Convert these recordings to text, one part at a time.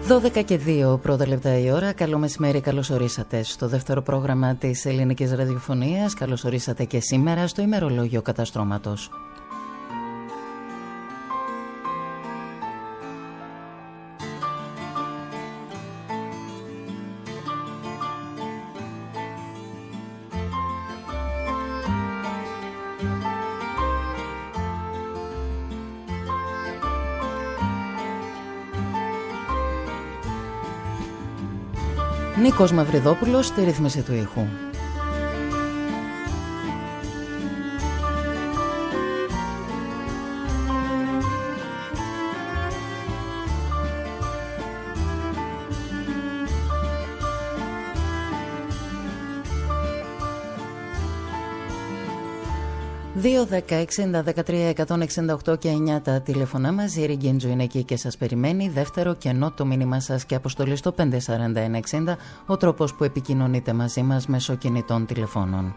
12 και 2 πρώτα λεπτά η ώρα. Καλό μεσημέρι, καλώς ορίσατε στο δεύτερο πρόγραμμα της ελληνικής ραδιοφωνίας. Καλώς ορίσατε και σήμερα στο ημερολόγιο καταστρώματος. Νίκος Μαυριδόπουλος στη ρύθμιση του ήχου. ...2, 10, 60, 13, 168 και 9 τα τηλεφωνά μας. Η Ριγκέντζο είναι εκεί και σας περιμένει. Δεύτερο κενό το μήνυμά σας και αποστολή στο 54160... ο τρόπος που επικοινωνείτε μαζί μας μέσω κινητών τηλεφώνων.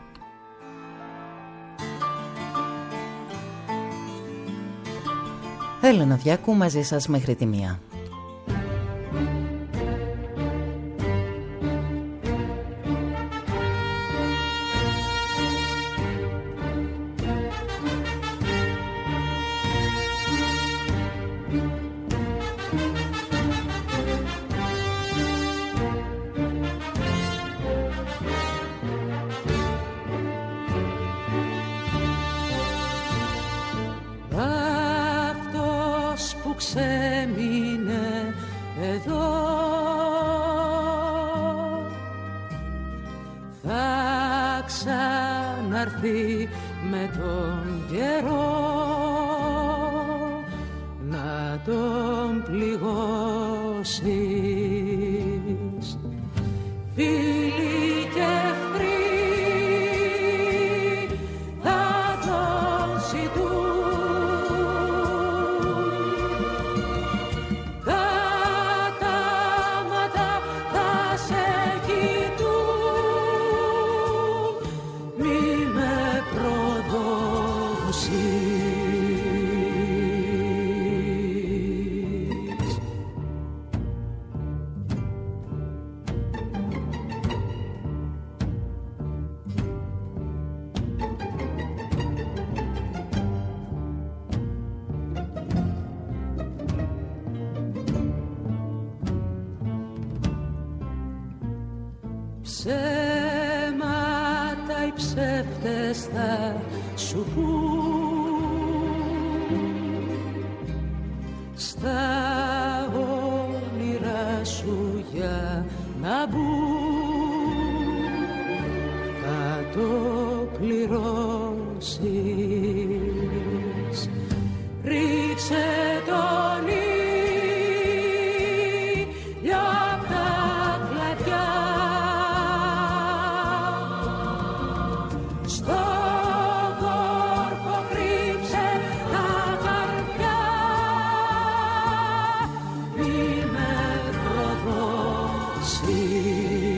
Έλενα Διάκου μαζί σας μέχρι τη 1. Ξέμεινε εδώ, θα ξαναρθεί με τον καιρό να τον πληγώσεις. Φίλοι και εχθροί θα τον ζητούν. Ψέματα οι ψεύτες θα σου πούν, στα όνειρά σου για να μπουν, θα το πληρώσεις. Ρίξε τον ήλιο απ' τα κλαδιά, στον κόρφο κρύψε τα καρδιά, μη με προδώσεις.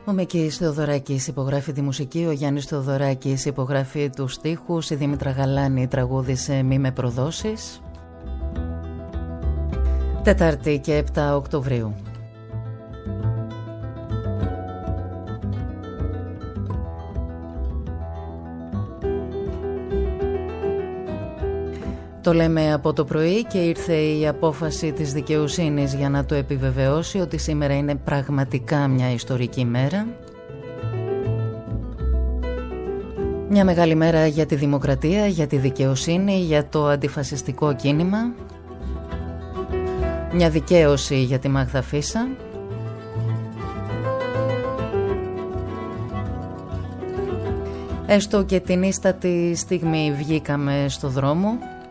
Ο Μίκης Θεοδωράκης υπογράφει τη μουσική, ο Γιάννης Θεοδωράκης υπογράφει τους στίχους, η Δήμητρα Γαλάνη τραγούδισε «Μη με προδώσεις». Τετάρτη και 7 Οκτωβρίου. Το λέμε από το πρωί και ήρθε η απόφαση της δικαιοσύνης για να το επιβεβαιώσει ότι σήμερα είναι πραγματικά μια ιστορική μέρα. Μια μεγάλη μέρα για τη δημοκρατία, για τη δικαιοσύνη, για το αντιφασιστικό κίνημα. Μια δικαίωση για τη Μάγδα Φίσα. Έστω και την ίστατη στιγμή βγήκαμε στο δρόμο.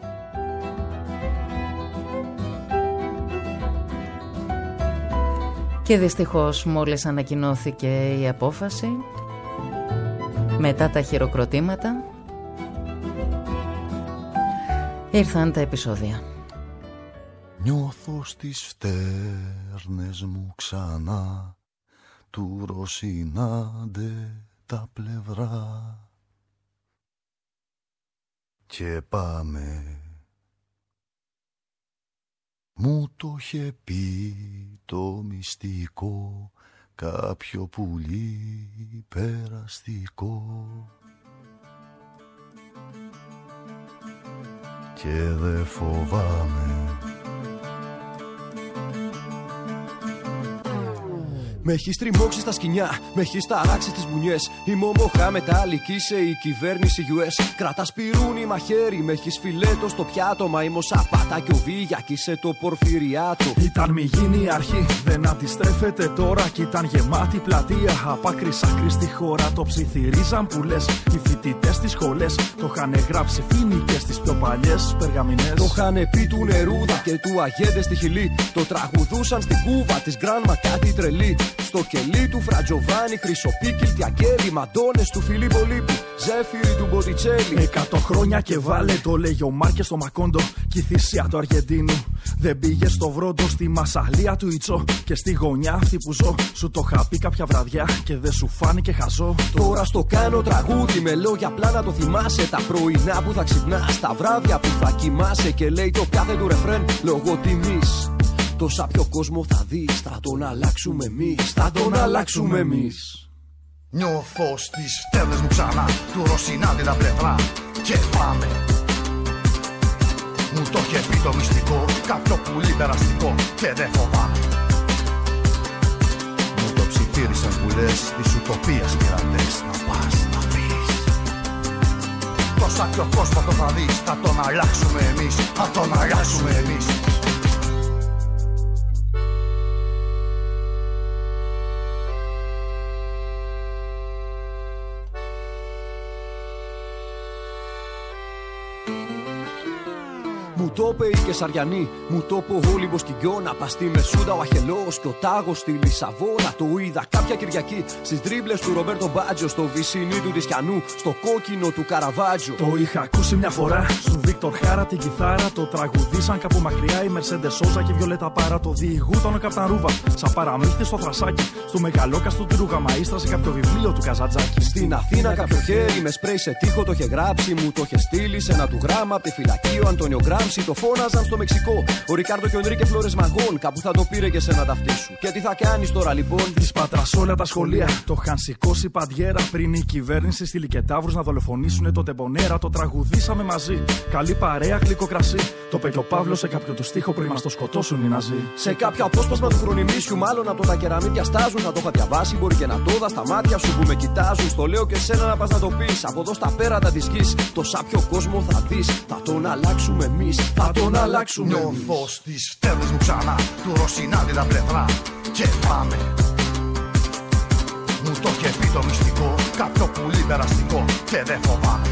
Και δυστυχώς μόλις ανακοινώθηκε η απόφαση, μετά τα χειροκροτήματα, ήρθαν τα επεισόδια. Νιώθω στις φτέρνες μου ξανά του Ρωσινάντε τα πλευρά και πάμε. Μου το είχε πει το μυστικό κάποιο πουλί περαστικό και δε φοβάμαι. Με έχεις τριμώξει στα σκοινιά, με έχεις ταράξει στις μπουνιές. Είμαι ο Μοχάμετ-Αλη, είσαι η κυβέρνηση US. Κρατάς πυρούνι μαχαίρι, με έχεις φιλέτο στο πιάτο. Μα είμαι ο Σαπάτα και ο Βίγια κι είσαι το Πορφυριάτο. Ήταν μη γίνει η αρχή, δεν αντιστρέφεται τώρα. Κι ήταν γεμάτη πλατεία, απ' άκρη σ' άκρη στη χώρα. Το ψιθυρίζαν που λες, οι φοιτητές στις σχολές. Το είχαν γράψει φοινικές στις πιο παλιές περγαμηνές. Το είχαν πει του Νερούδα και του Αγέντε στη Χιλή. Το τραγουδούσαν στην Κούβα της Γκράνμα κάτι τρελή. Στο κελί του Φρατζοβάνι, Χρυσοπίκη, Τιακέλη, Μαντώνες του Φιλίππο Λίππου, Ζέφυρη του Μποτιτσέλη. 100 χρόνια και βάλε, το λέγει ο Μάρκες στο Μακόντο. Κι η θυσία του Αργεντίνου δεν πήγε στο Βρόντο, στη Μασαλία του Ιτσό. Και στη γωνιά αυτή που ζω, σου το είχα πει κάποια βραδιά και δεν σου φάνηκε χαζό. Τώρα στο κάνω τραγούδι με λόγια απλά να το θυμάσαι. Τα πρωινά που θα ξυπνάς, τα βράδια που θα κοιμάσαι. Και λέει το κάθε του ρεφρέν λόγω τιμής. Τόσα πιο κόσμο θα δεις, θα τον αλλάξουμε εμείς, θα τον αλλάξουμε εμείς. Νιώθω στις φτέρνες μου ξανά του Ρωσινάντε τα πλευρά και πάμε. Μου το είχε πει το μυστικό κάποιο πουλί περαστικό και δεν φοβάμαι. Μου το ψιθύρισαν που λες της ουτοπίας πειραντές. Να πας να πεις τόσα πιο κόσμο το θα δεις, θα τον αλλάξουμε εμείς, θα τον αλλάξουμε εμείς. Μου το είπε η Κεσαριανή, μου το είπε ο Όλυμπος Κιγκιώνα. Πας στη Μεσούδα ο Αχελός και ο Τάγος στη Λισαβόνα. Το είδα κάποια Κυριακή στις τρίπλες του Ρομπέρτο Μπάτζο. Στο βυσινί του Τισκιανού, στο κόκκινο του Καραβάτζο. Το είχα ακούσει μια φορά στον Βίκτορ Χάρα την κιθάρα. Το τραγουδίσαν κάπου μακριά η Μερσέντε Σόζα και η Βιολέτα Πάρα. Το διηγούταν ο Καπταρούβα σαν παραμύθι στο θρασάκι. Στο μεγαλόκαστο του Ρουγαμαΐστρα σε κάποιο βιβλίο του Καζαντζάκη. Στην Αθήνα κάποιο χέρι με σπρέι σε τείχο το είχε γράψει. Μου το είχε στείλει σε ένα του γράμμα από τη φυλακή ο Αντώνιο Γκράμψη. Το φώναζαν στο Μεξικό. Ο Ρικάρντο και ο Ενρίκε Φλόρες Μαγών. Κάπου θα το πήρε και σε ένα ταυτί σου. Και τι θα κάνεις τώρα λοιπόν? Τη πατράς όλα τα σχολεία. Το είχαν σηκώσει παντιέρα πριν η κυβέρνηση στείλει και ταύρους να δολοφονήσουν το τεμπονέρα. Το τραγουδήσαμε μαζί. Καλή παρέα, γλυκό κρασί. Το είπε και ο Παύλος σε κάποιο του στίχο πριν μας το σκοτώσουν οι Ναζί. Σε κάποιο απόσπασμα του χρονιμίσιου, μάλλον από τα κεραμίδια στάζουν. Θα το είχα διαβάσει, μπορεί και να το δω στα μάτια σου που με κοιτάζουν. Στο λέω και σένα να πας να το πεις. Από εδώ στα πέρατα της γης. Το σάπιο κόσμο θα δεις. Θα τον αλλάξουμε εμείς. Θα τον αλλάξουμε. Νιώθω στις φτέρνες μου ξανά του Ρωσινάντε τα πλευρά και πάμε. Μου το είχε πει το μυστικό κάποιο πουλί περαστικό και δεν φοβάμαι.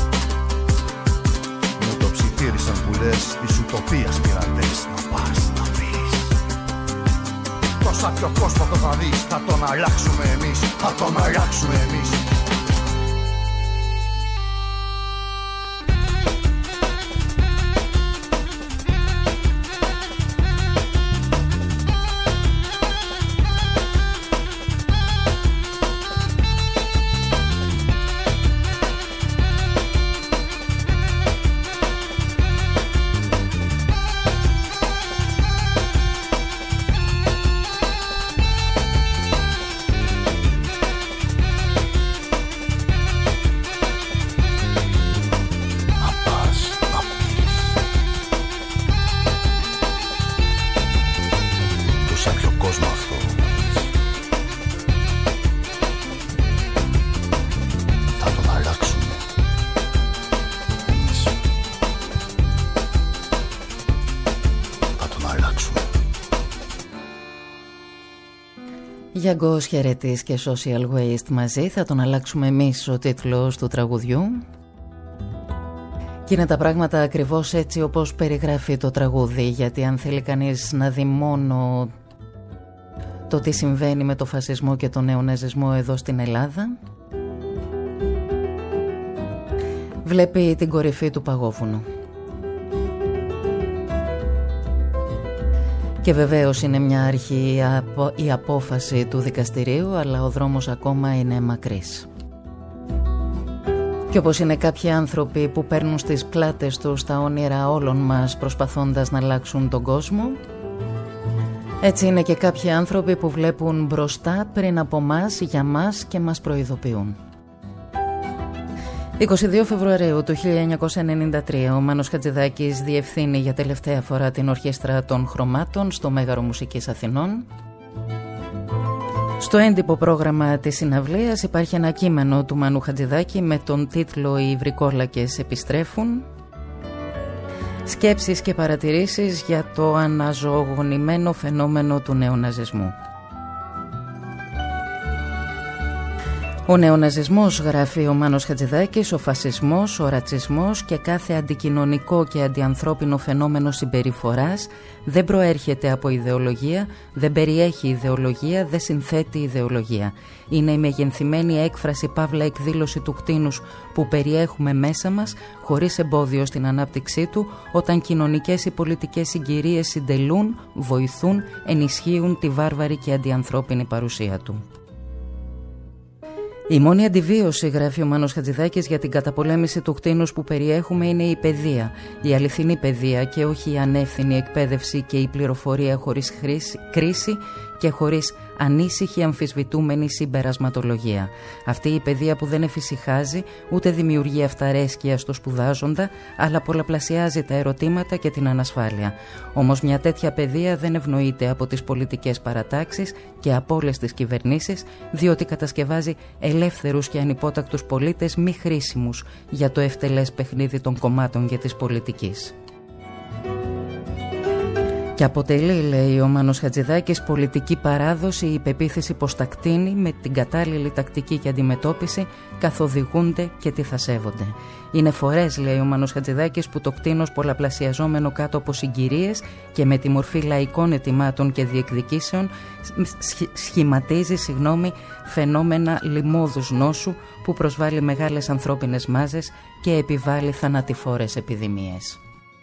Μου το ψιθύρισαν που λες της ουτοπίας πειραντές. Να πας να πεις τόσα πιο κόσμο το θα δεις, θα τον αλλάξουμε εμείς, θα τον αλλάξουμε εμείς. Γιάνγκος Χαιρετής και Social Waste μαζί. Θα τον αλλάξουμε εμείς ο τίτλος του τραγουδιού. Και είναι τα πράγματα ακριβώς έτσι όπως περιγράφει το τραγούδι, γιατί αν θέλει κανείς να δει μόνο το τι συμβαίνει με το φασισμό και τον νεοναζισμό εδώ στην Ελλάδα, βλέπει την κορυφή του παγόβουνου. Και βεβαίως είναι μια αρχή η απόφαση του δικαστηρίου, αλλά ο δρόμος ακόμα είναι μακρύς. Και όπως είναι κάποιοι άνθρωποι που παίρνουν στις πλάτες τους τα όνειρα όλων μας προσπαθώντας να αλλάξουν τον κόσμο, έτσι είναι και κάποιοι άνθρωποι που βλέπουν μπροστά πριν από μας, για μας και μας προειδοποιούν. 22 Φεβρουαρίου του 1993 ο Μάνος Χατζηδάκης διευθύνει για τελευταία φορά την Ορχήστρα των Χρωμάτων στο Μέγαρο Μουσικής Αθηνών. Στο έντυπο πρόγραμμα της συναυλίας υπάρχει ένα κείμενο του Μάνου Χατζηδάκη με τον τίτλο «Οι βρικόλακες επιστρέφουν». Σκέψεις και παρατηρήσεις για το αναζωογονημένο φαινόμενο του νεοναζισμού. Ο νεοναζισμός, γράφει ο Μάνος Χατζηδάκης, ο φασισμός, ο ρατσισμός και κάθε αντικοινωνικό και αντιανθρώπινο φαινόμενο συμπεριφοράς δεν προέρχεται από ιδεολογία, δεν περιέχει ιδεολογία, δεν συνθέτει ιδεολογία. Είναι η μεγενθυμένη έκφραση παύλα εκδήλωση του κτήνους που περιέχουμε μέσα μας, χωρίς εμπόδιο στην ανάπτυξή του, όταν κοινωνικές ή πολιτικές συγκυρίες συντελούν, βοηθούν, ενισχύουν τη βάρβαρη και αντιανθρώπινη παρουσία του. Η μόνη αντιβίωση, γράφει ο Μάνος Χατζηδάκης, για την καταπολέμηση του κτήνους που περιέχουμε είναι η παιδεία, η αληθινή παιδεία και όχι η ανεύθυνη εκπαίδευση και η πληροφορία χωρίς κρίση και χωρίς ανήσυχη αμφισβητούμενη συμπερασματολογία. Αυτή η παιδεία που δεν εφησυχάζει ούτε δημιουργεί αυταρέσκεια στο σπουδάζοντα, αλλά πολλαπλασιάζει τα ερωτήματα και την ανασφάλεια. Όμως μια τέτοια παιδεία δεν ευνοείται από τις πολιτικές παρατάξεις και από όλες τις κυβερνήσεις, διότι κατασκευάζει ελεύθερους και ανυπότακτους πολίτες μη χρήσιμους για το ευτελές παιχνίδι των κομμάτων και της πολιτικής. Και αποτελεί, λέει ο Μάνος Χατζηδάκης, πολιτική παράδοση η πεποίθηση πως τα κτήνη με την κατάλληλη τακτική και αντιμετώπιση καθοδηγούνται και τι θα σέβονται. Είναι φορές, λέει ο Μάνος Χατζηδάκης, που το κτήνος πολλαπλασιαζόμενο κάτω από συγκυρίες και με τη μορφή λαϊκών αιτημάτων και διεκδικήσεων σχηματίζει φαινόμενα λοιμώδους νόσου που προσβάλλει μεγάλες ανθρώπινες μάζες και επιβάλλει θανατηφόρες επιδημίες.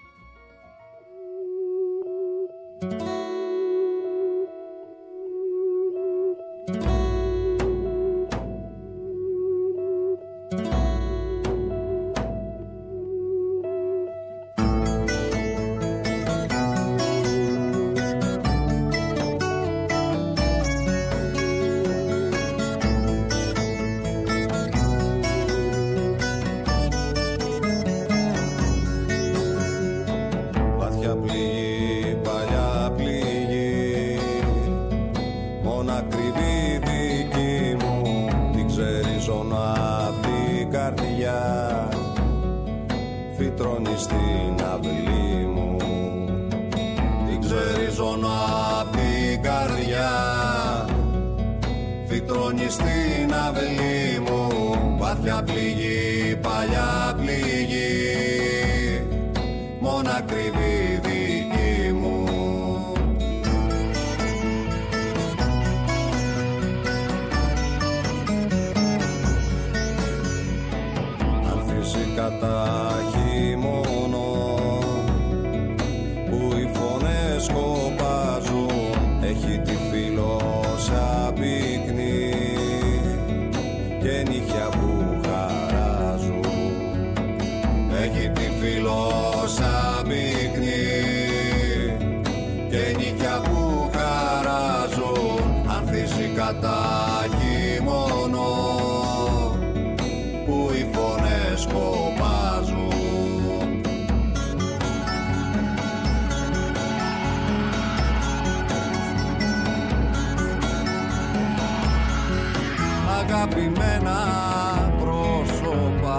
Αγαπημένα πρόσωπα,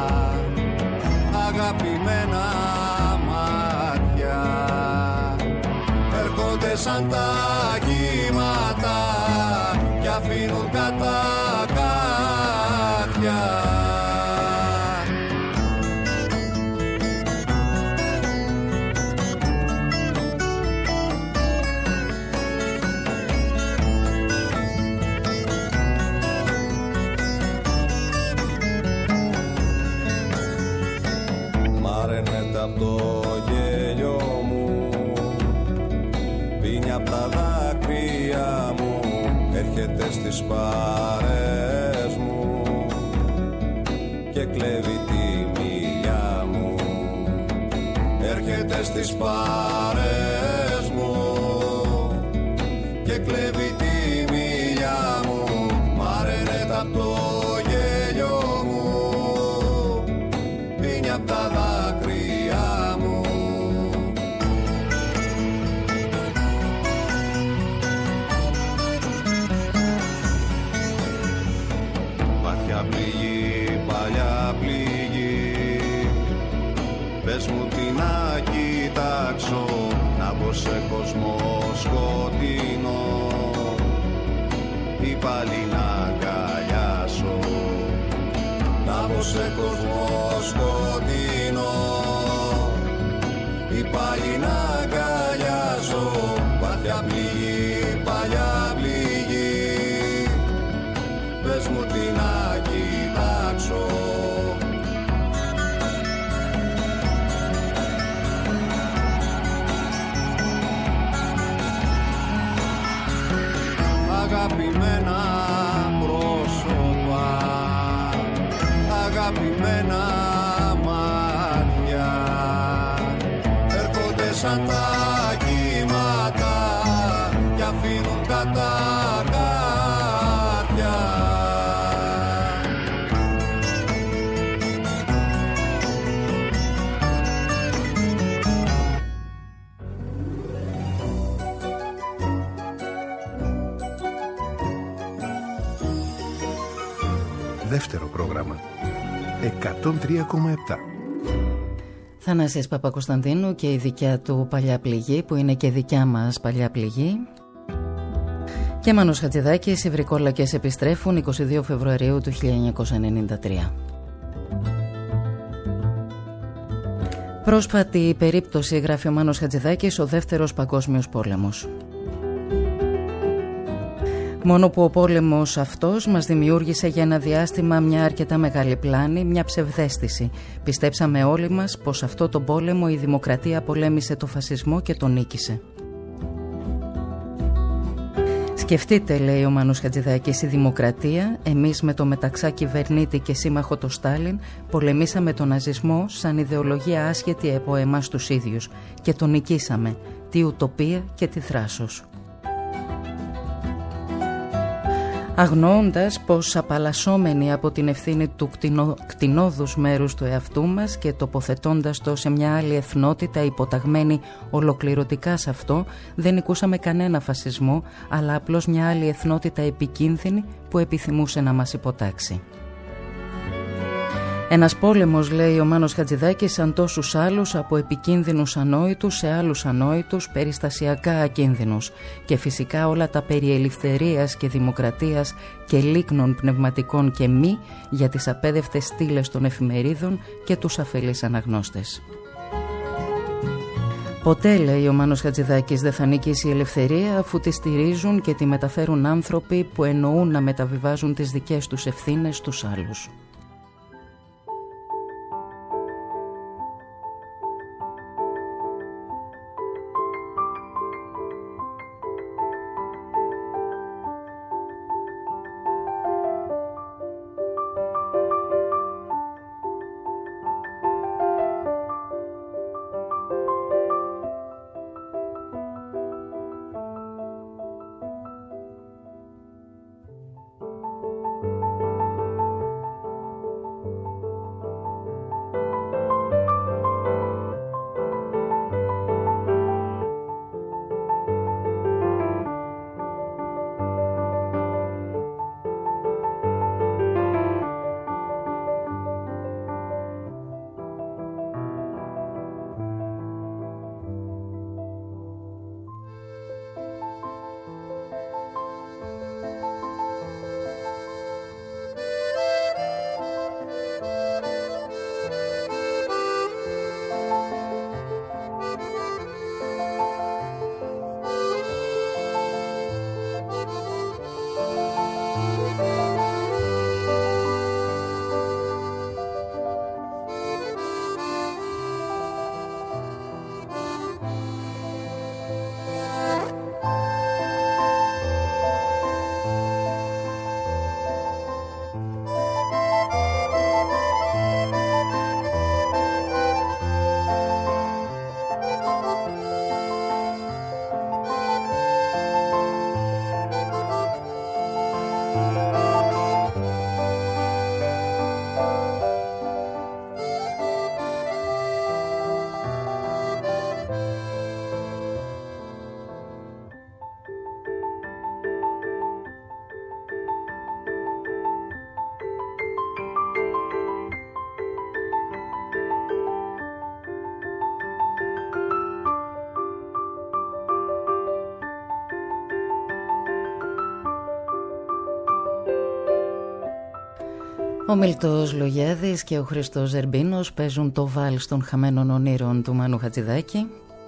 αγαπημένα μάτια, έρχονται σαν τα κύματα απ' το γέλιο μου, πίνει απ' τα δάκρυα μου, έρχεται στις παρές μου και κλέβει τη μιλιά μου. Έρχεται στις παρές μου και κλέβει τη μιλιά μου. Μαραίνεται απ' το γέλιο μου, πίνει απ' τα δάκρυα μου. Βαθιά πληγή, παλιά πληγή, πες μου τι να κοιτάξω, να μπω σε κόσμο σκοτεινό ή πάλι να αγκαλιάσω. Να μπω σε κόσμο σκοτεινό ή πάλι να αγκαλιάσω. Βαθιά πληγή, παλιά πληγή, πες μου τι να κοιτάξω. Αγαπημένα πρόσωπα, αγαπημένα μάτια, έρχονται σαν τα κύματα κι αφήνουν καταγάτια. Δεύτερο πρόγραμμα 103,7. Θανάσης Παπακοσταντίνου και η δικιά του παλιά πληγή, που είναι και δικιά μας παλιά πληγή. Και Μάνος Χατζηδάκης, οι βρικόλακες επιστρέφουν, 22 Φεβρουαρίου του 1993. Πρόσφατη περίπτωση, γράφει ο Μάνος Χατζηδάκης, ο Δεύτερος Παγκόσμιος Πόλεμος. Μόνο που ο πόλεμος αυτός μας δημιούργησε για ένα διάστημα μια αρκετά μεγάλη πλάνη, μια ψευδαίσθηση. Πιστέψαμε όλοι μας πως αυτό το πόλεμο η δημοκρατία πολέμησε το φασισμό και τον νίκησε. Σκεφτείτε, λέει ο Μάνος Χατζηδάκης, η δημοκρατία, εμείς με το μεταξά κυβερνήτη και σύμμαχο το Στάλιν, πολεμήσαμε τον ναζισμό σαν ιδεολογία άσχετη από εμάς τους ίδιους και τον νικήσαμε. Τι ουτοπία και τι θράσος. Αγνοώντας πως απαλλασσόμενοι από την ευθύνη του κτηνόδους μέρους του εαυτού μας και τοποθετώντας το σε μια άλλη εθνότητα υποταγμένη ολοκληρωτικά σε αυτό, δεν νικούσαμε κανένα φασισμό, αλλά απλώς μια άλλη εθνότητα επικίνδυνη που επιθυμούσε να μας υποτάξει. Ένας πόλεμος, λέει ο Μάνος Χατζηδάκης, σαν τόσους άλλους, από επικίνδυνους ανόητους σε άλλους ανόητους, περιστασιακά ακίνδυνους. Και φυσικά όλα τα περί ελευθερίας και δημοκρατίας και λίκνων πνευματικών και μη για τις απέδευτες στήλες των εφημερίδων και τους αφελείς αναγνώστες. Ποτέ, λέει ο Μάνος Χατζηδάκης, δεν θα νικήσει η ελευθερία αφού τη στηρίζουν και τη μεταφέρουν άνθρωποι που εννοούν να μεταβιβάζουν τις δικές τους ευθύνες στους άλλους. Ο Μίλτος Λογιάδης και ο Χριστός Ζερμπίνος παίζουν το βάλς των χαμένων ονείρων του Μάνου Χατζηδάκη.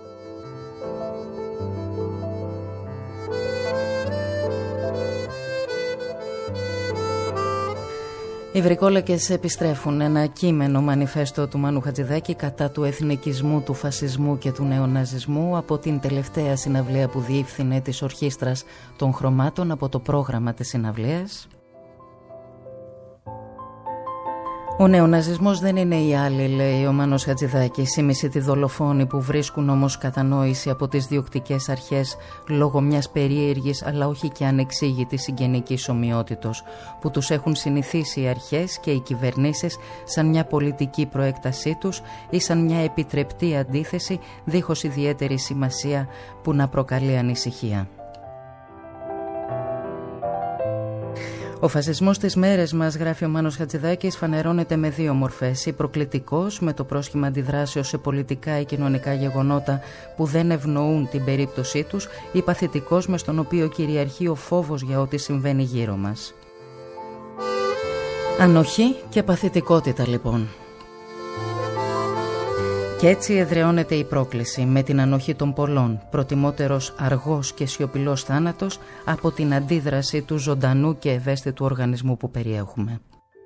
Οι βρικόλακες επιστρέφουν, ένα κείμενο μανιφέστο του Μάνου Χατζηδάκη κατά του εθνικισμού, του φασισμού και του νεοναζισμού από την τελευταία συναυλία που διεύθυνε της Ορχήστρας των Χρωμάτων από το πρόγραμμα της συναυλίας. Ο νεοναζισμός δεν είναι οι άλλοι, λέει ο Μάνος Χατζηδάκης, οι μισητοί δολοφόνοι που βρίσκουν όμως κατανόηση από τις διοκτικές αρχές λόγω μιας περίεργης αλλά όχι και ανεξήγητης συγγενικής ομοιότητος που τους έχουν συνηθίσει οι αρχές και οι κυβερνήσεις σαν μια πολιτική προέκτασή τους ή σαν μια επιτρεπτή αντίθεση δίχως ιδιαίτερη σημασία που να προκαλεί ανησυχία. Ο φασισμός στις μέρες μας, γράφει ο Μάνος Χατζηδάκης, φανερώνεται με δύο μορφές. Ή προκλητικός, με το πρόσχημα αντιδράσεως σε πολιτικά ή κοινωνικά γεγονότα που δεν ευνοούν την περίπτωσή τους, ή παθητικός, με στον οποίο κυριαρχεί ο φόβος για ό,τι συμβαίνει γύρω μας. Ανοχή και παθητικότητα λοιπόν. Και έτσι εδραιώνεται η πρόκληση με την ανοχή των πολλών, προτιμότερος αργός και σιωπηλός θάνατος από την αντίδραση του ζωντανού και ευαίσθητου οργανισμού που περιέχουμε.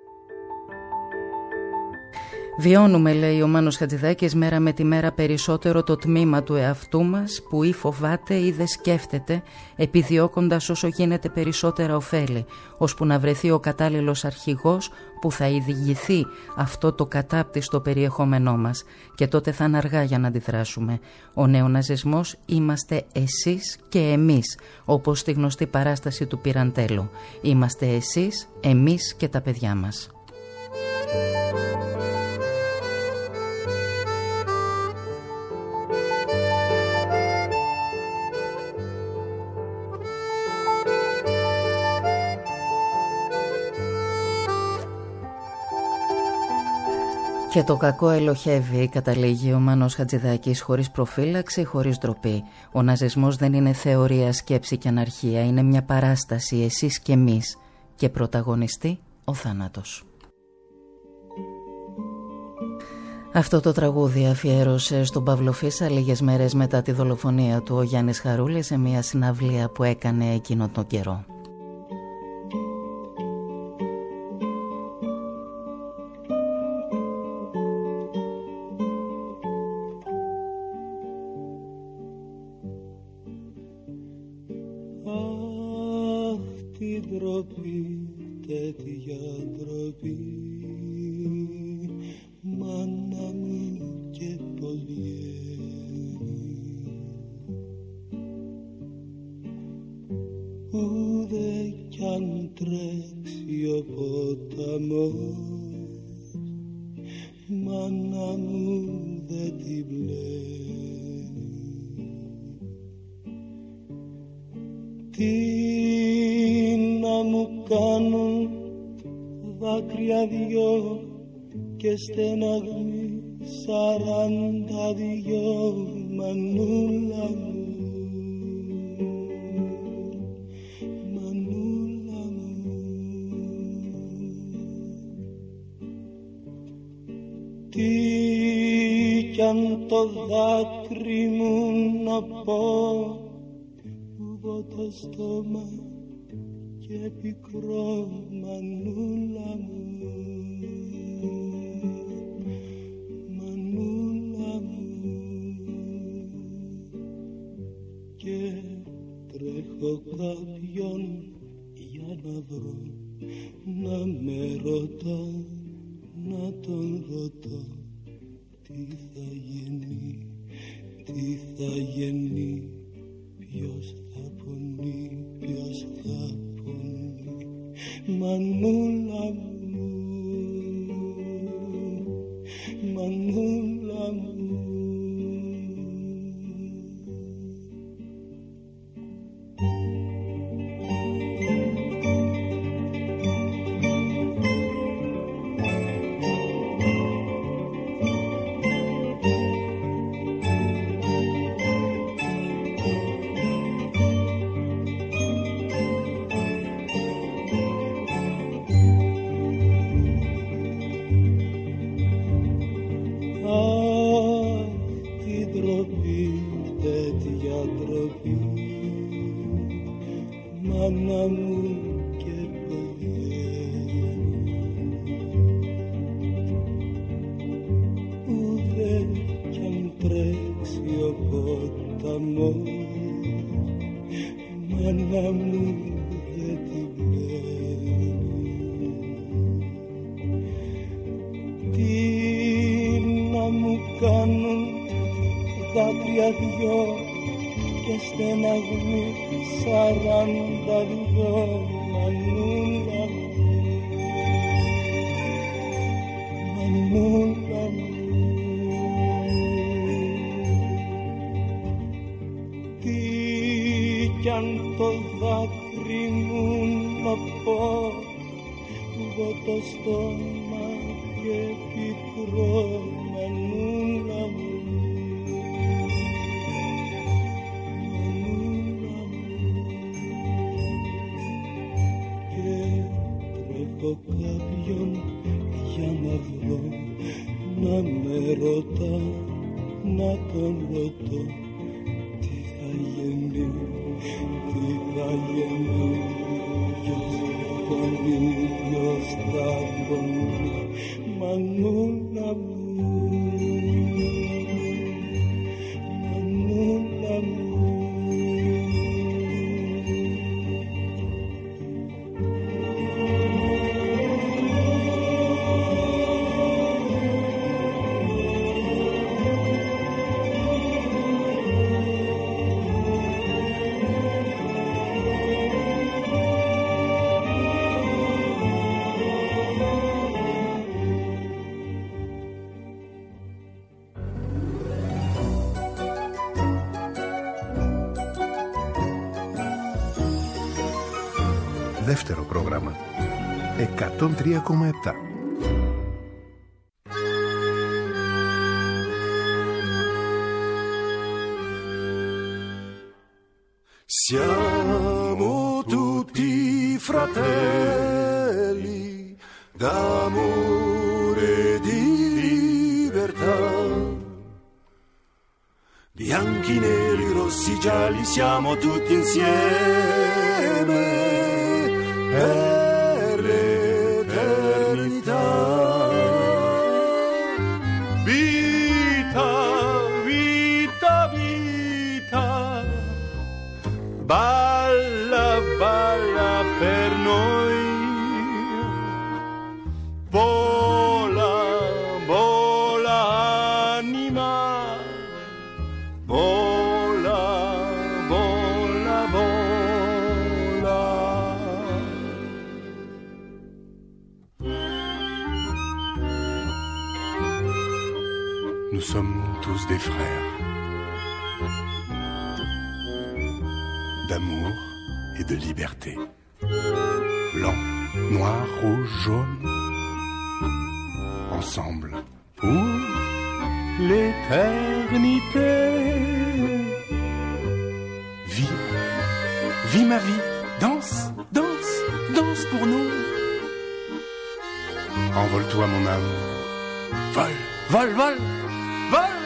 Βιώνουμε, λέει ο Μάνος Χατζηδάκης, μέρα με τη μέρα περισσότερο το τμήμα του εαυτού μας που ή φοβάται ή δεν σκέφτεται, επιδιώκοντας όσο γίνεται περισσότερα ωφέλη, ώσπου να βρεθεί ο κατάλληλος αρχηγός που θα ειδηγηθεί αυτό το κατάπτυστο περιεχόμενό μας, και τότε θα είναι αργά για να αντιδράσουμε. Ο νεοναζισμός είμαστε εσείς και εμείς, όπως στη γνωστή παράσταση του Πυραντέλου. Είμαστε εσείς, εμείς και τα παιδιά μας. Και το κακό ελοχεύει, καταλήγει ο Μάνος Χατζηδάκης, χωρίς προφύλαξη, χωρίς ντροπή. Ο ναζισμός δεν είναι θεωρία, σκέψη και αναρχία, είναι μια παράσταση, εσείς και εμείς, και πρωταγωνιστή ο θάνατος. Αυτό το τραγούδι αφιέρωσε στον Παύλο Φίσα λίγες μέρες μετά τη δολοφονία του ο Γιάννης Χαρούλης σε μια συναυλία που έκανε εκείνο τον καιρό. Τέτοια ντροπή, μάνα μου, και πως βγαίνει, ούτε κι αν τρέξει ο ποταμός, μάνα μου δεν την πλένει. Τι να μου κάνουν δάκρυα δυο και στεναγμή 42, μανούλα μου, μανούλα μου. Τι κι αν το δάκρυ μου να πω, ούβω το στόμα και πικρό, μανούλα μου, μανούλα μου. Και τρέχω κάποιον για να βρω, να με ρωτά, να τον ρωτώ, τι θα γίνει, τι θα γίνει, ποιος θα πονεί, ποιος θα πονεί, μανούλα μου, μανούλα μου. μάνα μου και ούτε κι αν τρέξει ο ποταμός, μάνα μου δεν την παίρνει. Τι να μου κάνουν δάκρυα δυο και στεναγμή 42, μανούλα μου, μανούλα μου. Τι κι αν το δάκρυ μου να πω, εγώ το στόμα και πικρό, μανούλα μου. Κάποιον για να βρω, να με ρωτά, να τον ρωτώ, τι θα γίνει, τι θα γίνει, ποιος πονεί, ποιος θα πονεί, μανούλα μου, μανούλα μου. Δεύτερο πρόγραμμα 103,7. Siamo tutti fratelli d'amore e di libertà. Bianchi, neri, rossi, gialli, siamo tutti insieme per l'eternità. Vita, vita, vita, balla, balla per noi. Vola, vola anima, vola, vola, vola. Nous sommes tous des frères d'amour et de liberté. Blanc, noir, rouge, jaune, ensemble pour l'éternité. Vis, vis ma vie, danse, danse, danse pour nous. Envole-toi mon âme, vole, vole, vole, vole.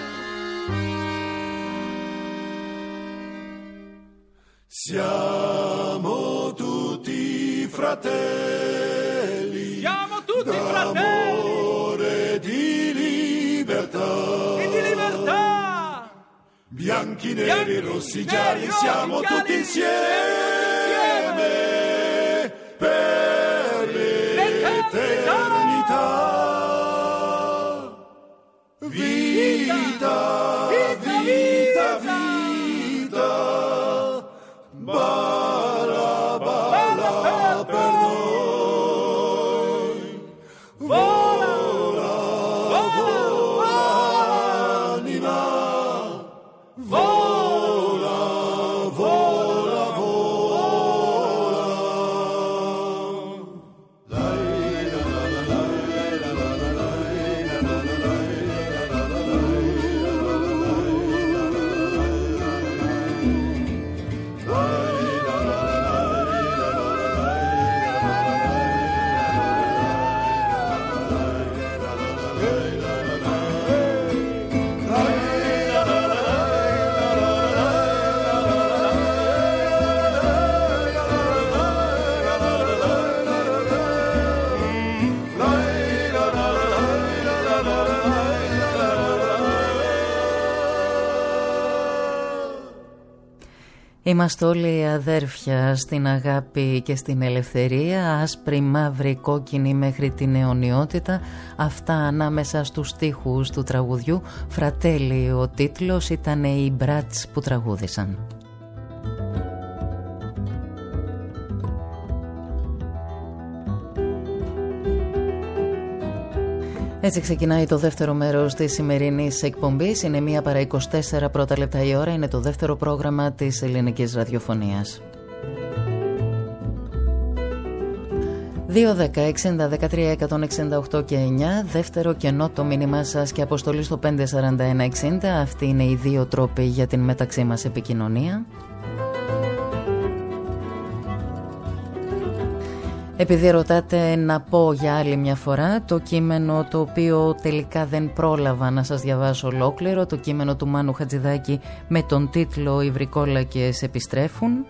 Siamo tutti fratelli, siamo tutti fratelli d'amore e di libertà. E di libertà. Bianchi, neri, rossi, gialli, siamo tutti insieme per l'eternità. Vita, vita, vita, vita, balla, balla per noi. Vola, vola, anima, vola, vola, vola. Είμαστε όλοι αδέρφια στην αγάπη και στην ελευθερία, άσπρη, μαύρη, κόκκινη μέχρι την αιωνιότητα. Αυτά ανάμεσα στους στίχους του τραγουδιού. Φρατέλη ο τίτλος, ήταν οι Μπράτς που τραγούδησαν. Έτσι ξεκινάει το δεύτερο μέρος της σημερινής εκπομπής. Είναι 1 παρά 24 πρώτα λεπτά η ώρα. Είναι το δεύτερο πρόγραμμα της ελληνικής ραδιοφωνίας. 2-10-60-13-168 και 9. Δεύτερο κενό το μήνυμά σας και αποστολή στο 541-60. Αυτοί είναι οι δύο τρόποι για την μεταξύ μας επικοινωνία. Επειδή ρωτάτε, να πω για άλλη μια φορά το κείμενο το οποίο τελικά δεν πρόλαβα να σας διαβάσω ολόκληρο, το κείμενο του Μάνου Χατζηδάκη με τον τίτλο «Οι βρικόλακες επιστρέφουν».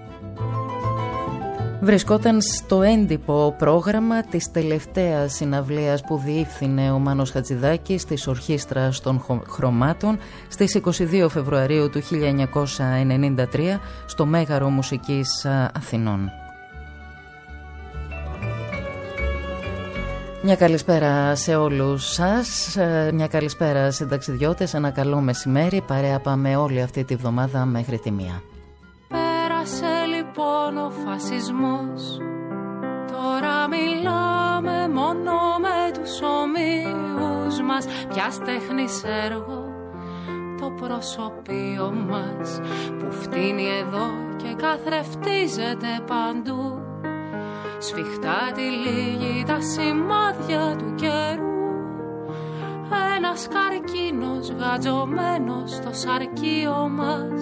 Βρισκόταν στο έντυπο πρόγραμμα της τελευταίας συναυλίας που διεύθυνε ο Μάνος Χατζηδάκης της Ορχήστρας των Χρωμάτων στις 22 Φεβρουαρίου του 1993 στο Μέγαρο Μουσικής Αθηνών. Μια καλησπέρα σε όλους σας, μια καλησπέρα συνταξιδιώτες, ένα καλό μεσημέρι, παρέα πάμε όλη αυτή τη βδομάδα μέχρι τη 1. Πέρασε λοιπόν ο φασισμός, τώρα μιλάμε μόνο με τους ομοίους μας, πια στέχνης έργο το προσωπείο μας που φτύνει εδώ και καθρεφτίζεται παντού. Σφιχτά τυλίγει τα σημάδια του καιρού, ένας καρκίνος γατζωμένος στο σαρκείο μας.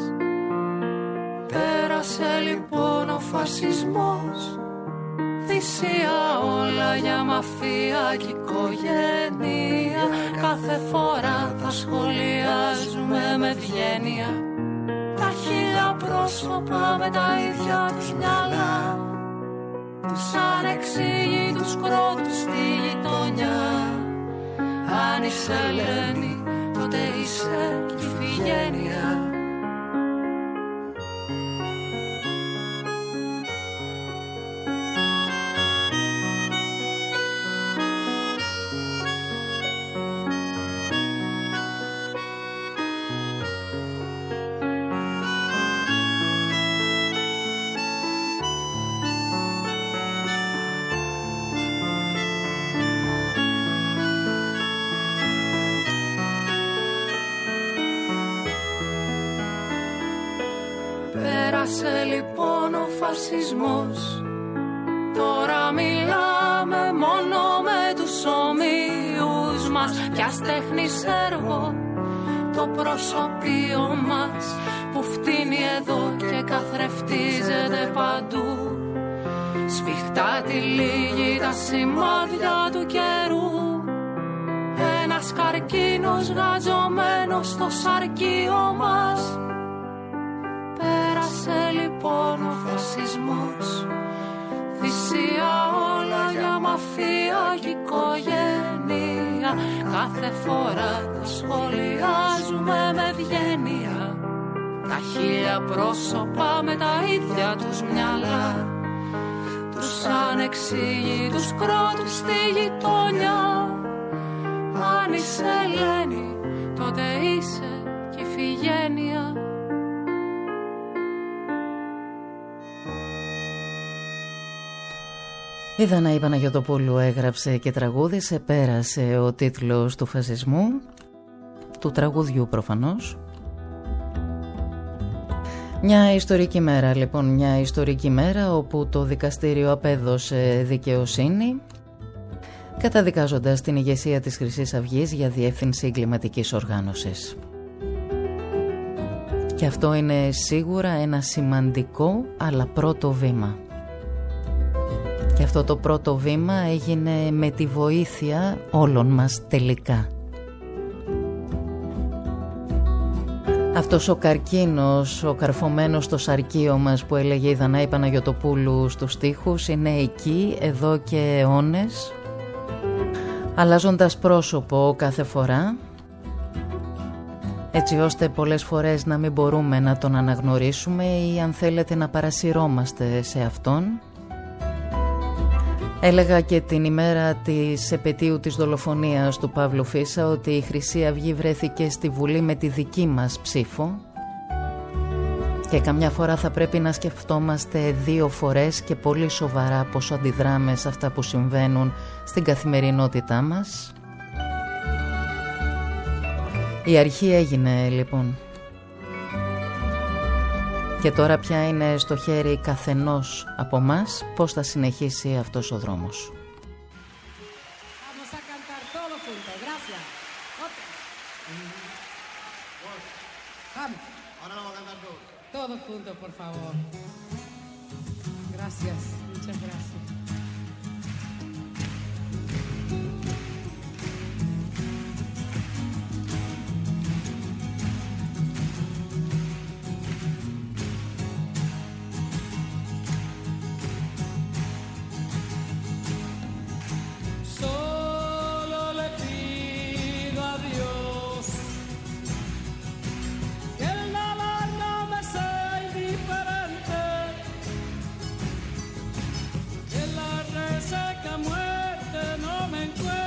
Πέρασε λοιπόν ο φασισμός, θυσία όλα για μαφία κι οικογένεια. Κάθε φορά θα σχολιάζουμε με ευγένεια τα χίλια πρόσωπα με τα ίδια τους μυαλά, τους ανεξήγητους κρότους στη γειτονιά. Αν είσαι Ελένη, τότε είσαι κι Ιφηγένεια. Πέρασε λοιπόν ο φασισμός, τώρα μιλάμε μόνο με τους ομοίους μας, πια στέχνης έργο το προσωπείο μας που φτύνει εδώ και καθρεφτίζεται παντού. Σφιχτά τυλίγει τα σημάδια του καιρού, ένας καρκίνος γατζωμένος στο σαρκείο μας. Πέρασε λοιπόν ο φασισμός, θυσία όλα για μαφία κι οικογένεια. Κάθε φορά τα σχολιάζουμε με ευγένεια τα χίλια πρόσωπα με τα ίδια τους μυαλά, τους ανεξήγητους κρότους στη γειτονιά. Αν είσαι Ελένη, τότε είσαι κι Ιφηγένεια. Η Δανάη Παναγιωτοπούλου έγραψε και τραγούδισε, πέρασε ο τίτλος του φασισμού, του τραγουδιού προφανώς. Μια ιστορική μέρα λοιπόν, μια ιστορική μέρα όπου το δικαστήριο απέδωσε δικαιοσύνη, καταδικάζοντας την ηγεσία της Χρυσής Αυγής για διεύθυνση εγκληματικής οργάνωσης. Και αυτό είναι σίγουρα ένα σημαντικό αλλά πρώτο βήμα. Και αυτό το πρώτο βήμα έγινε με τη βοήθεια όλων μας τελικά. Αυτός ο καρκίνος, ο καρφωμένος στο σαρκείο μας που έλεγε η Δανάη Παναγιωτοπούλου στους στίχους, είναι εκεί εδώ και αιώνες, αλλάζοντας πρόσωπο κάθε φορά, έτσι ώστε πολλές φορές να μην μπορούμε να τον αναγνωρίσουμε ή αν θέλετε να παρασυρώμαστε σε αυτόν. Έλεγα και την ημέρα της επετείου της δολοφονίας του Παύλου Φίσα ότι η Χρυσή Αυγή βρέθηκε στη Βουλή με τη δική μας ψήφο και καμιά φορά θα πρέπει να σκεφτόμαστε 2 φορές και πολύ σοβαρά πως αντιδράμε σε αυτά που συμβαίνουν στην καθημερινότητά μας. Η αρχή έγινε λοιπόν και τώρα πια είναι στο χέρι καθενός από μας πώς θα συνεχίσει αυτός ο δρόμος. Todos juntos, por favor. Gracias, muchas gracias. Solo le pido a Dios que el dolor no me sea indiferente, que la reseca muerte no me encuentre.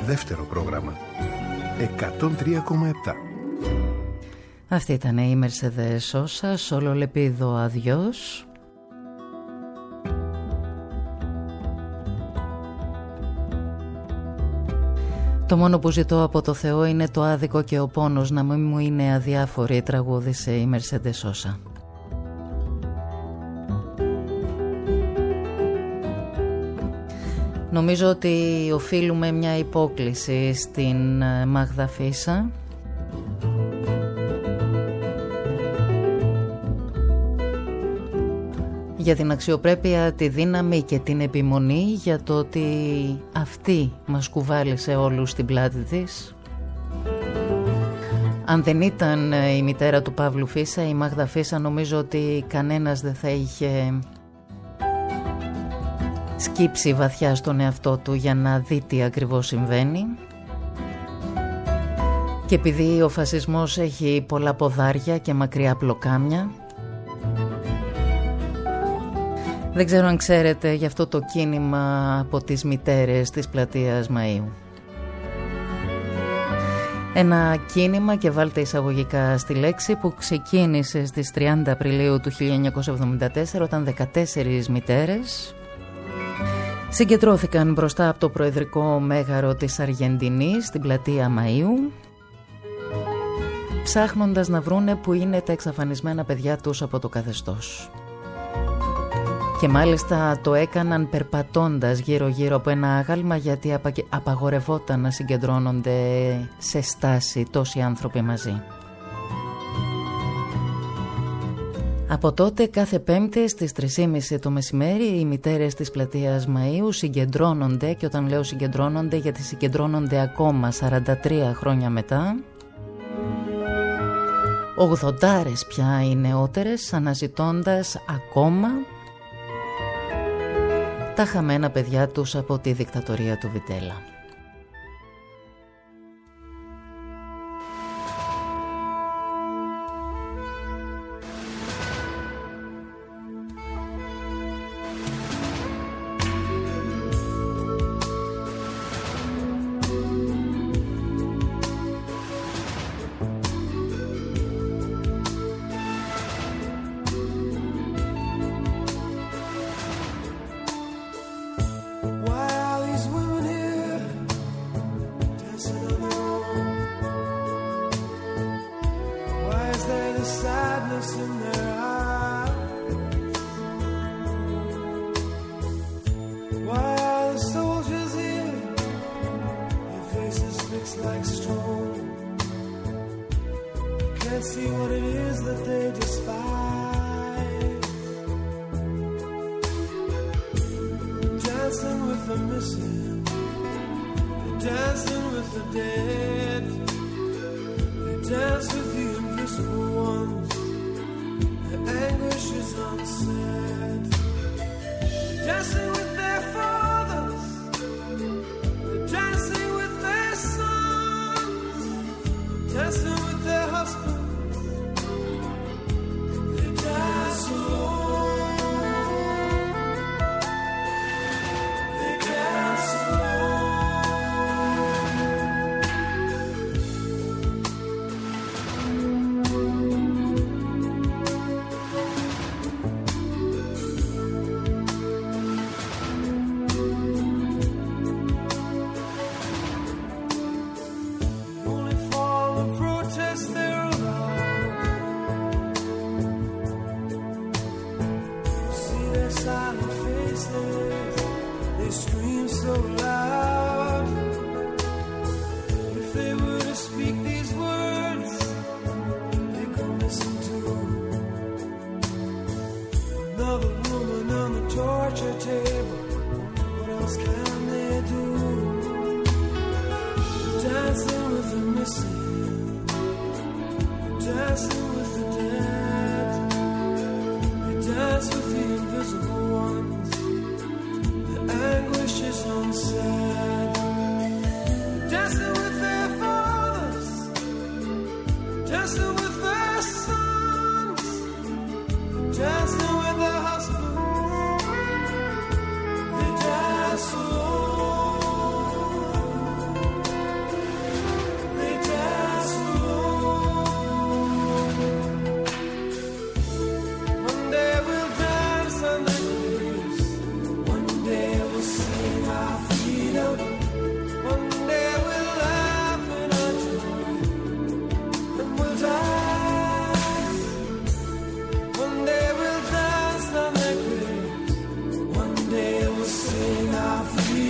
δεύτερο πρόγραμμα. 103,7. Αυτή ήταν η Mercedes Sosa, solo le pido adiós. Το μόνο που ζητώ από το Θεό είναι το άδικο και ο πόνος να μην μου είναι αδιάφοροι, τραγούδισε η Mercedes Sosa. Νομίζω ότι οφείλουμε μια υπόκληση στην Μάγδα Φίσα. Για την αξιοπρέπεια, τη δύναμη και την επιμονή, για το ότι αυτή μας κουβάλισε όλους στην πλάτη της. Αν δεν ήταν η μητέρα του Παύλου Φίσα, η Μάγδα Φίσα, νομίζω ότι κανένας δεν θα είχε σκύψει βαθιά στον εαυτό του για να δει τι ακριβώς συμβαίνει. Και επειδή ο φασισμός έχει πολλά ποδάρια και μακριά πλοκάμια, δεν ξέρω αν ξέρετε για αυτό το κίνημα από τις μητέρες της πλατείας Μαΐου. Ένα κίνημα, και βάλτε εισαγωγικά στη λέξη, που ξεκίνησε στις 30 Απριλίου του 1974, όταν 14 μητέρες συγκεντρώθηκαν μπροστά από το προεδρικό μέγαρο της Αργεντινής, στην πλατεία Μαΐου, ψάχνοντας να βρούνε που είναι τα εξαφανισμένα παιδιά τους από το καθεστώς. Και μάλιστα το έκαναν περπατώντας γύρω-γύρω από ένα άγαλμα, γιατί απαγορευόταν να συγκεντρώνονται σε στάση τόσοι άνθρωποι μαζί. Από τότε κάθε Πέμπτη στις 3:30 το μεσημέρι οι μητέρες της πλατείας Μαΐου συγκεντρώνονται, και όταν λέω συγκεντρώνονται, γιατί συγκεντρώνονται ακόμα 43 χρόνια μετά. 80 πια οι νεότερες, αναζητώντας ακόμα τα χαμένα παιδιά τους από τη δικτατορία του Βιτέλα.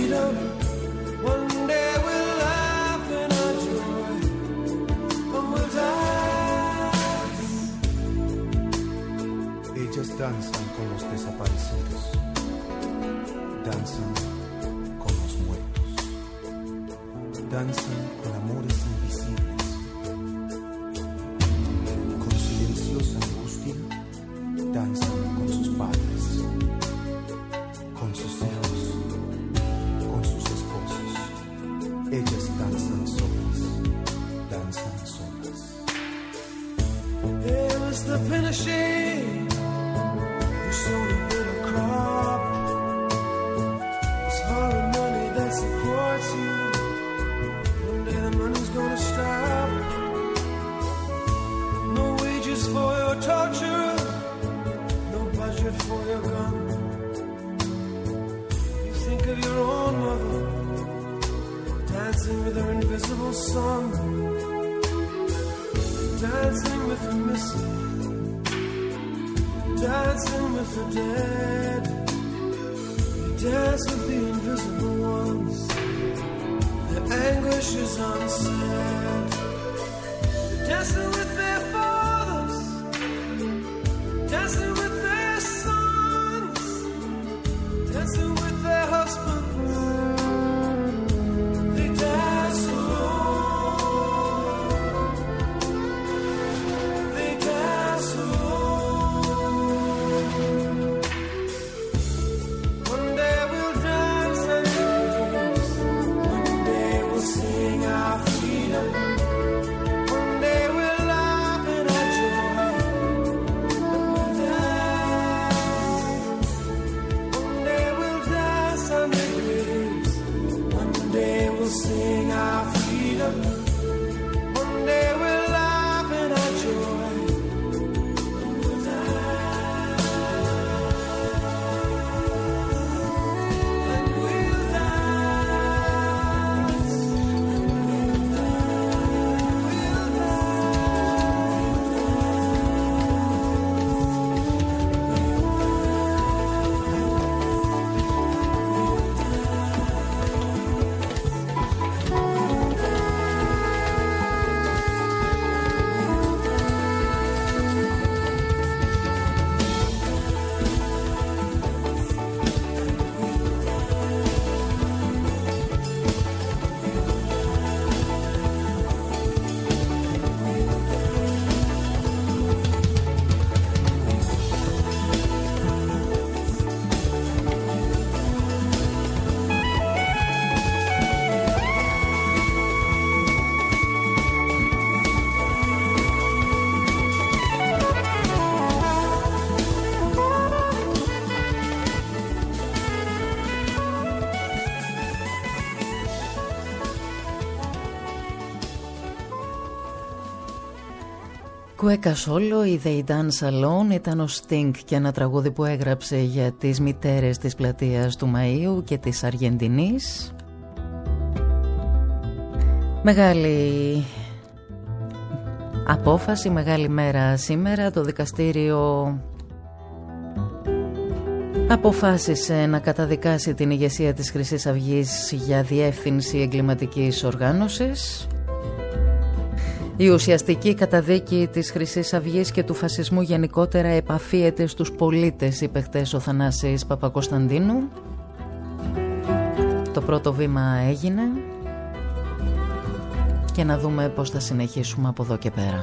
freedom. One day we'll laugh in our joy, and we'll dance. Ellas danzan con los desaparecidos, danzan con los muertos, danzan con amores invisibles, con silenciosa angustia, danzan con sus padres, con sus hijos, con sus esposos. Ellas danzan solas, danzan solas. It was the Pinochet who sold a bit of crop. It's foreign money that supports you. One day the money's gonna stop. No wages for your torture, no budget for your gun. You think of your own mother dancing with her invisible son, dancing with the missing, dancing with the dead. You dance with the invisible ones, their anguish is unsaid. You're dancing with their fathers, dancing with their sons, dancing with their husbands. They dance alone, they dance alone. One day we'll dance and dance. One day we'll sing our freedom. One day we'll laugh in our joy, and we'll dance. One day we'll dance on the graves. One day we'll sing our freedom. One day we'll laugh in our joy, and we'll dance. And we'll dance. And we'll dance. We'll Κουέκα Σόλο, η They Dance Alone ήταν ο Sting και ένα τραγούδι που έγραψε για τις μητέρες της πλατείας του Μαΐου και της Αργεντινής. Μεγάλη απόφαση, μεγάλη μέρα σήμερα. Το δικαστήριο αποφάσισε να καταδικάσει την ηγεσία της Χρυσής Αυγής για διεύθυνση εγκληματικής οργάνωσης. Η ουσιαστική καταδίκη της Χρυσής Αυγής και του φασισμού γενικότερα επαφίεται στους πολίτες, είπε χτες ο Θανάσης Παπακοσταντίνου. Το πρώτο βήμα έγινε και να δούμε πώς θα συνεχίσουμε από εδώ και πέρα.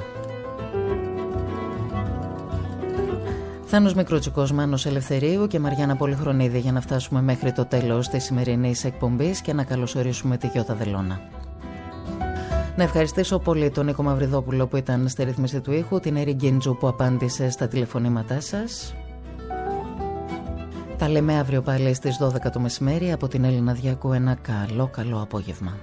Θάνος Μικρούτσικος, Μάνος Ελευθερίου και Μαριάννα Πολυχρονίδη για να φτάσουμε μέχρι το τέλος της σημερινής εκπομπής και να καλωσορίσουμε τη Γιώτα Δελώνα. Να ευχαριστήσω πολύ τον Νίκο Μαυριδόπουλο που ήταν στη ρύθμιση του ήχου, την Έρη Γκίντζου που απάντησε στα τηλεφωνήματά σας. Τα λέμε αύριο πάλι στις 12 το μεσημέρι. Από την Έλληνα Διάκου ένα καλό απόγευμα.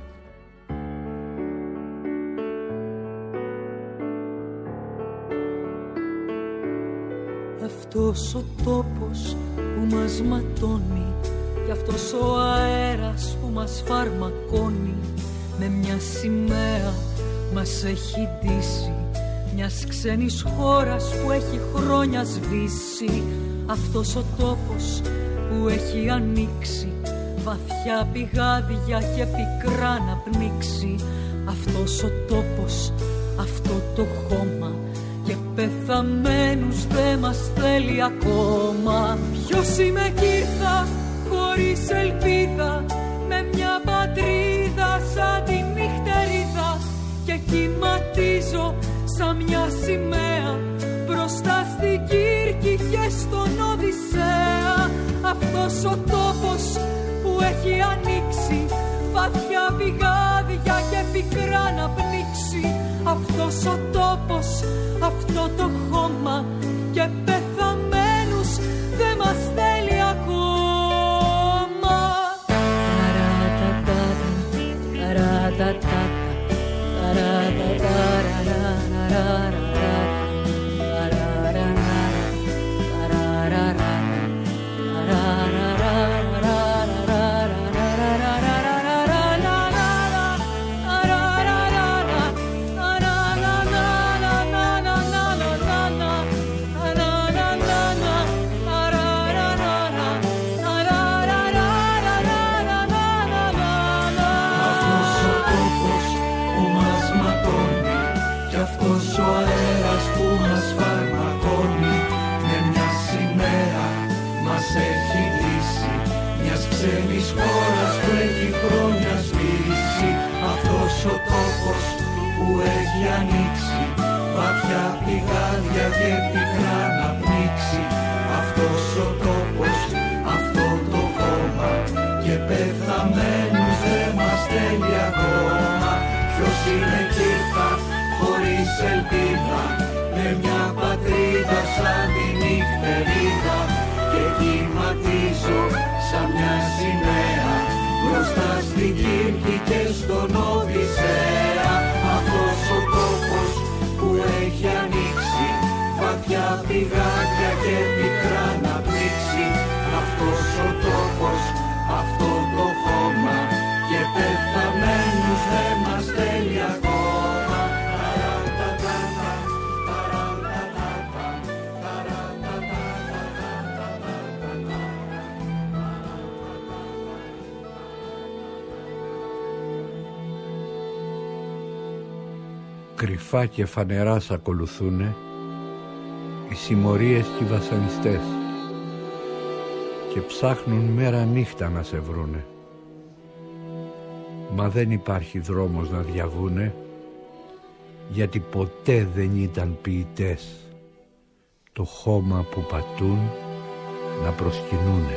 Αυτός ο τόπος που μας ματώνει κι αυτός ο αέρας που μας φαρμακώνει, με μια σημαία μας έχει ντύσει, μιας ξένης χώρας που έχει χρόνια σβήσει. Αυτός ο τόπος που έχει ανοίξει βαθιά πηγάδια και πικρά να πνίξει αυτός ο τόπος, αυτό το χώμα, και πεθαμένους δεν μας θέλει ακόμα. Ποιος είμαι κι ήρθα χωρίς ελπίδα, με μια πατρίδα σαν τη νυχτερίδα, και κυματίζω σαν μια σημαία μπροστά στην Κύρκη και στον Οδυσσέα. Αυτός ο τόπος που έχει ανοίξει βαθιά πηγάδια και πικρά να πνίξει, αυτός ο τόπος, αυτό το χώμα, και πεθαμένους δεν μας θέλει ακόμα. Ο τόπος που έχει ανοίξει βαθιά πηγάδια και πικρά να πνίξει, αυτός ο τόπος, αυτό το χώμα, και πεθαμένους δεν μας θέλει ακόμα. Ποιος είναι κι ήρθα χωρίς ελπίδα, με μια πατρίδα σαν τη νυχτερίδα, και κυματίζω σαν μια σημαία μπροστά στην Κύρκη και στον Οδυσσέα. Αυτός ο τόπος που έχει ανοίξει βαθιά πηγάδια και πικρά να πνίξει, αυτός ο τόπος, αυτό το χώμα, και πεθαμένους δεν μας θέλει ακόμα. Κρυφά και φανερά σ' ακολουθούνε οι συμμορίες και οι βασανιστές, και ψάχνουν μέρα νύχτα να σε βρούνε. Μα δεν υπάρχει δρόμος να διαβούνε, γιατί ποτέ δεν ήταν ποιητές το χώμα που πατούν να προσκυνούνε.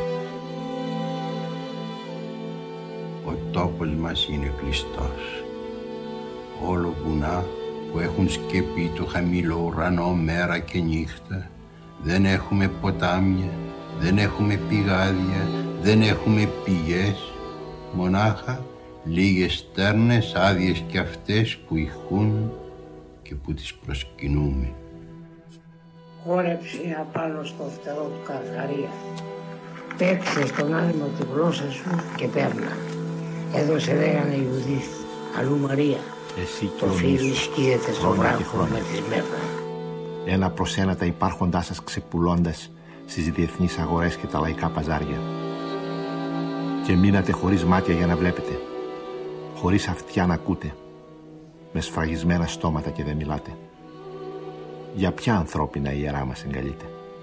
Ο τόπος μας είναι κλειστός, όλο βουνά που έχουν σκεπεί το χαμηλό ουρανό μέρα και νύχτα. Δεν έχουμε ποτάμια, δεν έχουμε πηγάδια, δεν έχουμε πηγές, μονάχα λίγες στέρνες άδειες κι αυτές που ηχούν και που τις προσκυνούμε. Χόρεψε απάνω στο φτερό του Καρχαρία. Παίξε στον άνεμο τη γλώσσα σου και παίρνα. Έδωσε λέγανε Ιουδίθ, αλλού Μαρία. Εσύ το φίλι σκύεται στον άρχο με τη Σμύρνα. Ένα προς ένα τα υπάρχοντά σας ξεπουλώντας στις διεθνείς αγορές και τα λαϊκά παζάρια. Και μείνατε χωρίς μάτια για να βλέπετε, χωρίς αυτιά να ακούτε, με σφραγισμένα στόματα και δεν μιλάτε. Για ποια ανθρώπινα ιερά μας εγκαλείτε?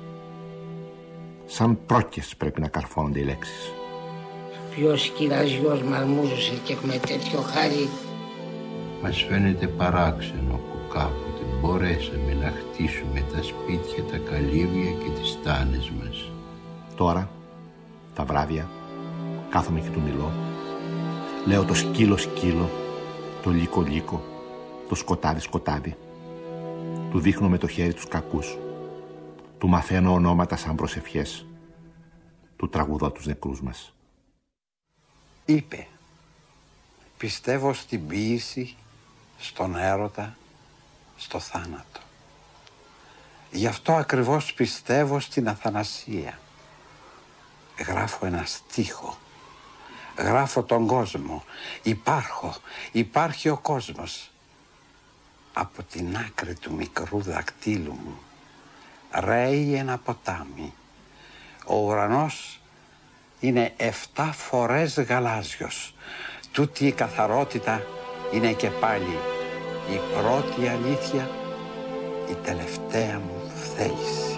Σαν πρόκες πρέπει να καρφώνονται οι λέξεις. Ποιος κυραζιός μαρμούζωσε και με τέτοιο χάρη. Μας φαίνεται παράξενο που κάποτε μπορέσαμε να χτίσουμε τα σπίτια, τα καλύβια και τις στάνες μας. Τώρα, τα βράδια, κάθομαι και του μιλώ. Λέω το σκύλο σκύλο, το λύκο λύκο, το σκοτάδι σκοτάδι. Του δείχνω με το χέρι τους κακούς. Του μαθαίνω ονόματα σαν προσευχές. Του τραγουδώ τους νεκρούς μας. Είπε, πιστεύω στην ποίηση, στον έρωτα, στο θάνατο. Γι' αυτό ακριβώς πιστεύω στην αθανασία. Γράφω ένα στίχο. Γράφω τον κόσμο. Υπάρχει ο κόσμος. Από την άκρη του μικρού δακτύλου μου ρέει ένα ποτάμι. Ο ουρανός είναι 7 φορές γαλάζιος. Τούτη η καθαρότητα είναι και πάλι η πρώτη αλήθεια, η τελευταία μου θέληση.